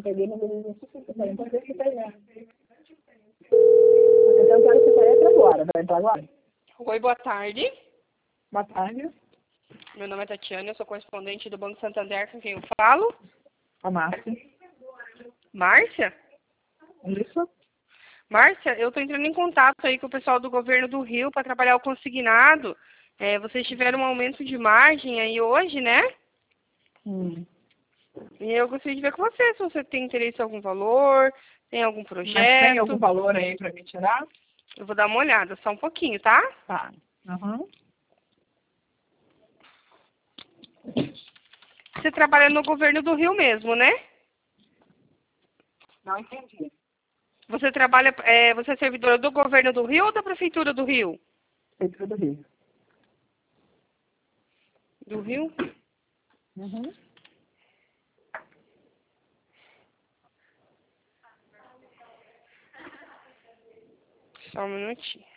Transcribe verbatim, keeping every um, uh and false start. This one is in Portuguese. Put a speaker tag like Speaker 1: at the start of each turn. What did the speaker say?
Speaker 1: peguei no número de cinquenta, então ver se tem, né? Você tem que você entra agora, vai entrar agora?
Speaker 2: Oi, boa tarde.
Speaker 1: Boa tarde.
Speaker 2: Meu nome é Tatiana, eu sou correspondente do Banco Santander, com quem eu falo.
Speaker 1: A Márcia.
Speaker 2: Márcia?
Speaker 1: Isso?
Speaker 2: Márcia, eu estou entrando em contato aí com o pessoal do governo do Rio para trabalhar o consignado. É, vocês tiveram um aumento de margem aí hoje, né?
Speaker 1: Hum.
Speaker 2: E eu gostaria de ver com você se você tem interesse em algum valor, tem algum
Speaker 1: Mas tem algum
Speaker 2: projeto.
Speaker 1: valor aí para me tirar?
Speaker 2: Eu vou dar uma olhada, só um pouquinho, tá?
Speaker 1: Tá. Uhum.
Speaker 2: Você trabalha no governo do Rio mesmo, né?
Speaker 1: Não entendi.
Speaker 2: Você trabalha, é, você é servidora do governo do Rio ou da prefeitura do Rio?
Speaker 1: Prefeitura do Rio.
Speaker 2: Do Rio?
Speaker 1: Uhum.
Speaker 2: Só um minutinho.